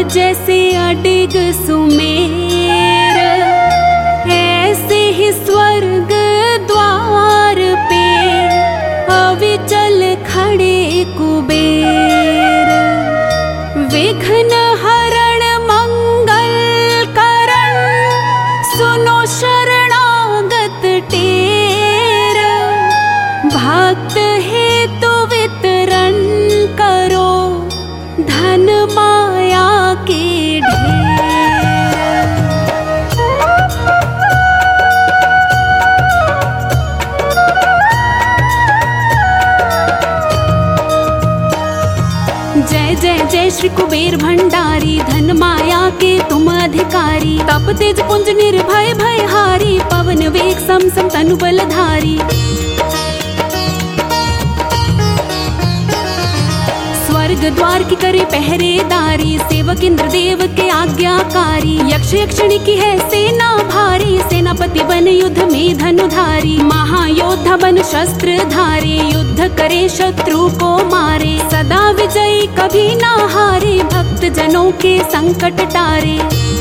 जैसे अडिग सुमेर, ऐसे ही स्वर्ग द्वार पे अविचल खड़े कुबेर। विघ्न हरण मंगल करण, सुनो शरणागत टेर। भक्त हेतु वितरण करो, धन माया के ढेर। जय जय जय श्री कुबेर भंडारी, धन माया के तुम अधिकारी। तप तेज पुंज निर्भय भयहारी, पवन वेग सम सम तनु बलधारी। स्वर्ग द्वार की करे पहरेदारी, सेवक इंद्रदेव के आज्ञाकारी। यक्ष यक्षिणी की है सेना भारी, सेनापति बन युद्ध में धनुधारी। महायोद्धा बन शस्त्र धारे, युद्ध करे शत्रु को मारे। सदा विजयी कभी ना हारे, भक्त जनों के संकट टारे।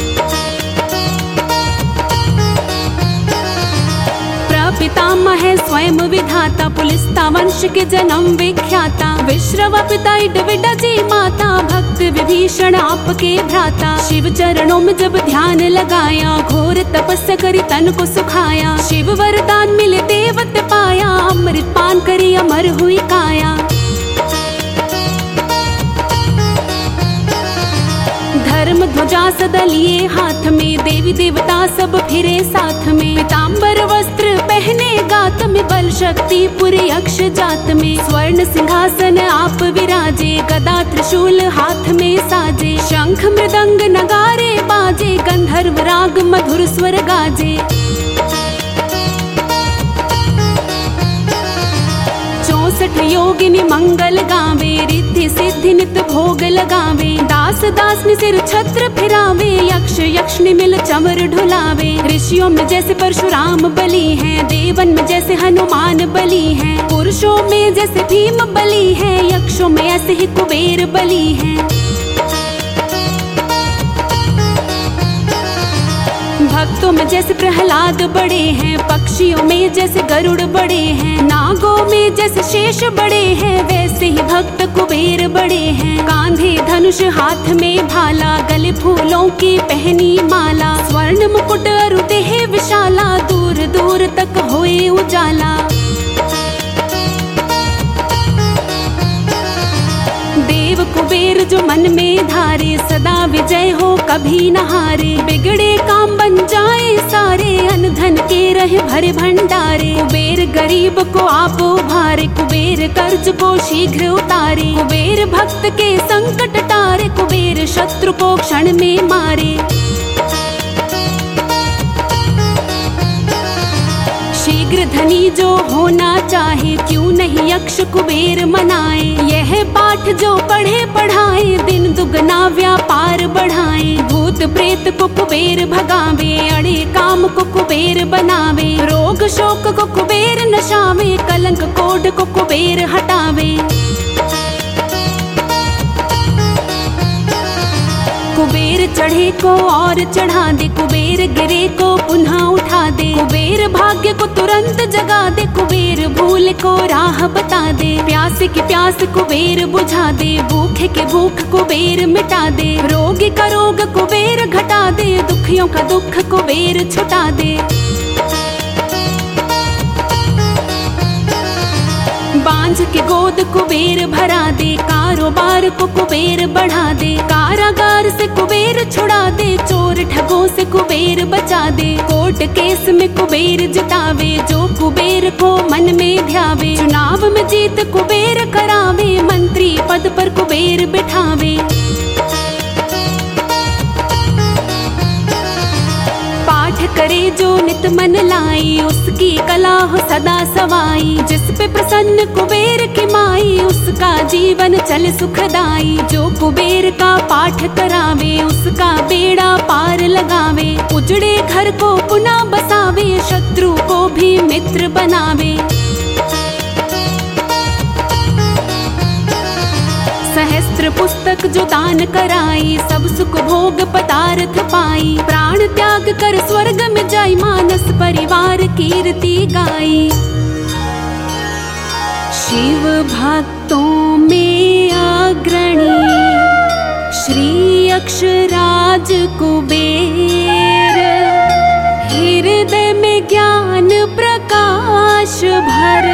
पितामह है स्वयं विधाता, पुलिस्ता वंश के जन्म विख्याता। विश्रवा पिता इडविडा जी माता, भक्त विभीषण आपके भ्राता। शिव चरणों में जब ध्यान लगाया, घोर तपस्या करी तन को सुखाया। शिव वरदान मिले देवत पाया, अमृत पान करी अमर हुई काया। धर्म ध्वजा सदा लिए हाथ में, देवी देवता सब फिरे साथ में। पीताम्बर वस्त्र पहने गात में, बल शक्ति पूरी यक्ष जात में। स्वर्ण सिंहासन आप विराजे, गदा त्रिशूल हाथ में साजे। शंख मृदंग नगारे बाजे, गंधर्व राग मधुर स्वर गाजे। 64 योगिनी मंगल गावे, रिद्धि सिद्धि नित भोग लगावे। दास दास ने सिर छत्र फिरावे, यक्ष यक्षिणी मिल चमर ढुलावे। ऋषियों में जैसे परशुराम बली हैं, देवन में जैसे हनुमान बली हैं। पुरुषों में जैसे भीम बली है, यक्षों में ऐसे ही कुबेर बली हैं। भक्तों में जैसे प्रहलाद बड़े हैं, पक्षियों में जैसे गरुड़ बड़े हैं। नागों में जैसे शेष बड़े हैं, वैसे ही भक्त कुबेर बड़े हैं। कांधे धनुष हाथ में भाला, गले फूलों की पहनी माला। स्वर्ण मुकुट अरु देह विशाला, दूर दूर तक होए उजाला। देव कुबेर जो मन में धारे, सदा विजय हो कभी न हारे। बिगड़े काम बन जाए सारे, अन्न धन के रहे भरे भंडारे। कुबेर गरीब को आप उभारे, कुबेर कर्ज को शीघ्र उतारे। कुबेर भक्त के संकट टारे, कुबेर शत्रु को क्षण में मारे। शीघ्र धनी जो होना चाहे, क्यों नहीं यक्ष कुबेर मनाए। यह पाठ जो पढ़े पढ़ाए, दिन दुगना व्यापार बढ़ाए। भूत प्रेत को कुबेर भगावे, अड़े काम को कुबेर बनावे। रोग शोक को कुबेर नशावे, कलंक कोढ़ को कुबेर हटावे। कुबेर चढ़े को और चढ़ा दे, कुबेर गिरे को पुनः उठा दे। कुबेर भाग्य को तुरंत जगा दे, कुबेर भूल को राह बता दे। प्यासे की प्यास कुबेर बुझा दे, भूखे के भूख कुबेर मिटा दे। रोगी का रोग कुबेर घटा दे, दुखियों का दुख कुबेर छुटा दे। बांझ के गोद कुबेर भरा दे, कारोबार को कुबेर बढ़ा दे। कारागार से कुबेर छुड़ा दे, चोर ठगों से कुबेर बचा दे। कोर्ट केस में कुबेर जितावे, जो कुबेर को मन में ध्यावे। चुनाव में जीत कुबेर करावे, मंत्री पद पर कुबेर बिठावे। पाठ करे जो नित मन लाई, उसकी कला हो सदा सवाई। जिस पे प्रसन्न कुबेर की माई, उसका जीवन चल सुखदाई। जो कुबेर का पाठ करावे, उसका बेड़ा पार लगावे। उजड़े घर को पुनः बसावे, शत्रु को भी मित्र बनावे। सहस्त्र पुस्तक जो दान कराई, सब सुख भोग पदार्थ पाई। प्राण त्याग कर स्वर्ग में जाई, मानस परिवार कीर्ति गाई। शिव भक्तों में अग्रणी श्री अक्षराज कुबेर, हृदय में ज्ञान प्रकाश भर